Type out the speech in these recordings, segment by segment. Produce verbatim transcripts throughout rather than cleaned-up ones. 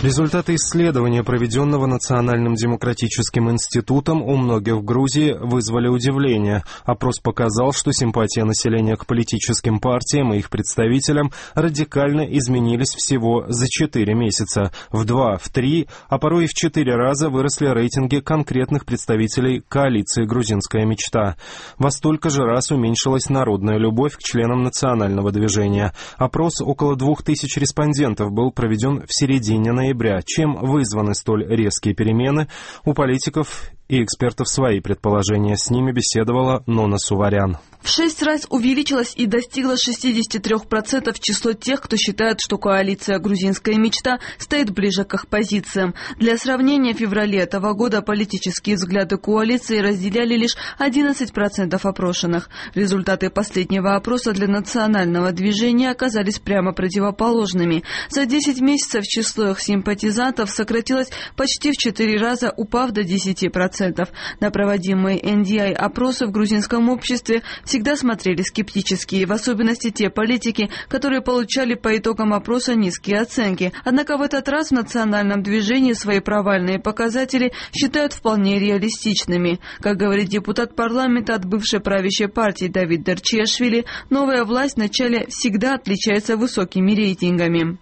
Результаты исследования, проведенного Национальным демократическим институтом у многих в Грузии, вызвали удивление. Опрос показал, что симпатия населения к политическим партиям и их представителям радикально изменились всего за четыре месяца. В два, в три, а порой и в четыре раза выросли рейтинги конкретных представителей коалиции «Грузинская мечта». Во столько же раз уменьшилась народная любовь к членам национального движения. Опрос около двух тысяч респондентов был проведен в середине ноября. Чем вызваны столь резкие перемены? У политиков и экспертов свои предположения. С ними беседовала Нона Суварян. В шесть раз увеличилось и достигло шестьдесят три процента число тех, кто считает, что коалиция «Грузинская мечта» стоит ближе к их позициям. Для сравнения, в феврале этого года политические взгляды коалиции разделяли лишь одиннадцать процентов опрошенных. Результаты последнего опроса для национального движения оказались прямо противоположными. За десять месяцев число их симпатизантов сократилось почти в четыре раза, упав до десяти процентов. На проводимые эн ди ай-опросы в грузинском обществе всегда смотрели скептически, в особенности те политики, которые получали по итогам опроса низкие оценки. Однако в этот раз в национальном движении свои провальные показатели считают вполне реалистичными. Как говорит депутат парламента от бывшей правящей партии Давид Дарчиашвили, новая власть вначале всегда отличается высокими рейтингами.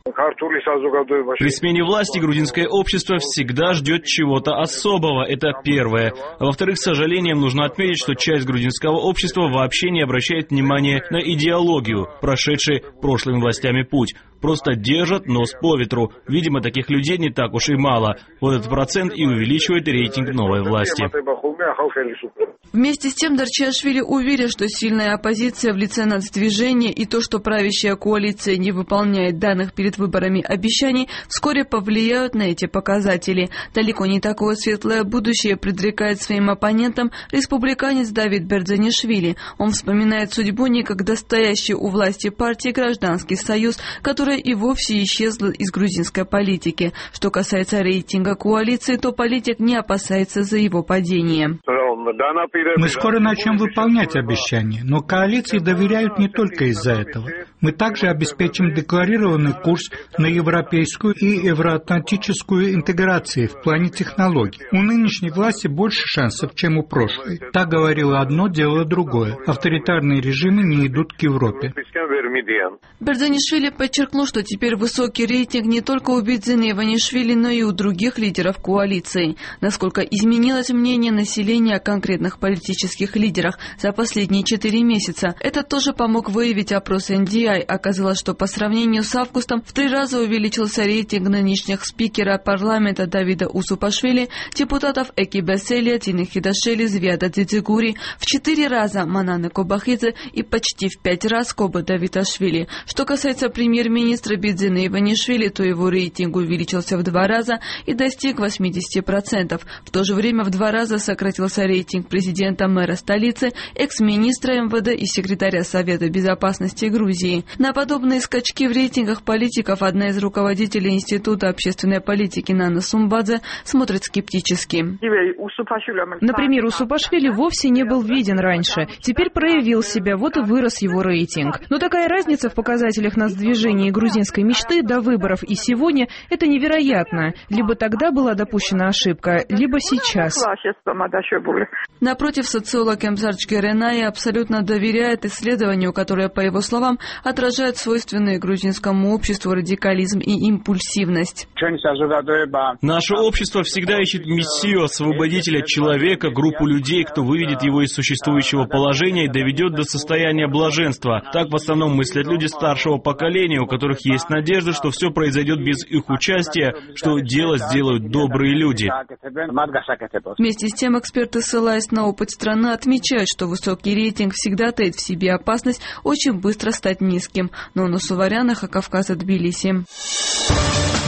При смене власти грузинское общество всегда ждет чего-то особого. Это первое. А во-вторых, с сожалением нужно отметить, что часть грузинского общества вообще не обращает внимания на идеологию, прошедший прошлыми властями путь. Просто держат нос по ветру. Видимо, таких людей не так уж и мало. Вот этот процент и увеличивает рейтинг новой власти. Вместе с тем Дарчиашвили уверен, что сильная оппозиция в лице нацдвижения и то, что правящая коалиция не выполняет данных перед выборами обещаний, вскоре повлияют на эти показатели. Далеко не такое светлое будущее предрекает своим оппонентам республиканец Давид Бердзанишвили. Он вспоминает судьбу некогда стоящей у власти партии «Гражданский союз», которая и вовсе исчезла из грузинской политики. Что касается рейтинга коалиции, то политик не опасается за его падение. Мы скоро начнем выполнять обещания, но коалиции доверяют не только из-за этого. Мы также обеспечим декларированный курс на европейскую и евроатлантическую интеграцию в плане технологий. У нынешней власти больше шансов, чем у прошлой. Та говорила одно, делала другое. Авторитарные режимы не идут к Европе. Бердзанишвили подчеркнул, что теперь высокий рейтинг не только у Бидзина Иванишвили, но и у других лидеров коалиции. Насколько изменилось мнение населения о конкретных политических лидерах за последние четыре месяца. Это тоже помог выявить опрос эн ди ай. Оказалось, что по сравнению с августом в три раза увеличился рейтинг нынешних спикера парламента Давида Усупашвили, депутатов Эки Беселия, Тины Хидашели, Звиада Дзидзигури, в четыре раза Мананы Кобахидзе и почти в пять раз Коба Давиташвили. Что касается премьер-министра Бидзина Иванишвили, то его рейтинг увеличился в два раза и достиг восьмидесяти процентов. В то же время в два раза сократился рейтинг президента, мэра столицы, экс-министра эм вэ дэ и секретаря Совета безопасности Грузии. На подобные скачки в рейтингах политиков одна из руководителей Института общественной политики Нана Сумбадзе смотрит скептически. Например, Усупашвили вовсе не был виден раньше. Теперь проявил себя, вот и вырос его рейтинг. Но такая разница в показателях нацдвижения и грузинской мечты до выборов и сегодня – это невероятно. Либо тогда была допущена ошибка, либо сейчас. Напротив, социолог Эмзардж Гереная абсолютно доверяет исследованию, которое, по его словам, отражает свойственные грузинскому обществу радикализм и импульсивность. Наше общество всегда ищет мессию, освободителя человека, группу людей, кто выведет его из существующего положения и доведет до состояния блаженства. Так в основном мыслят люди старшего поколения, у которых есть надежда, что все произойдет без их участия, что дело сделают добрые люди. Вместе с тем, эксперты, ссылаясь на опыт страны, отмечают, что высокий рейтинг всегда таит в себе опасность очень быстро стать низким. Но на Суварянах, а Кавказа, Тбилиси.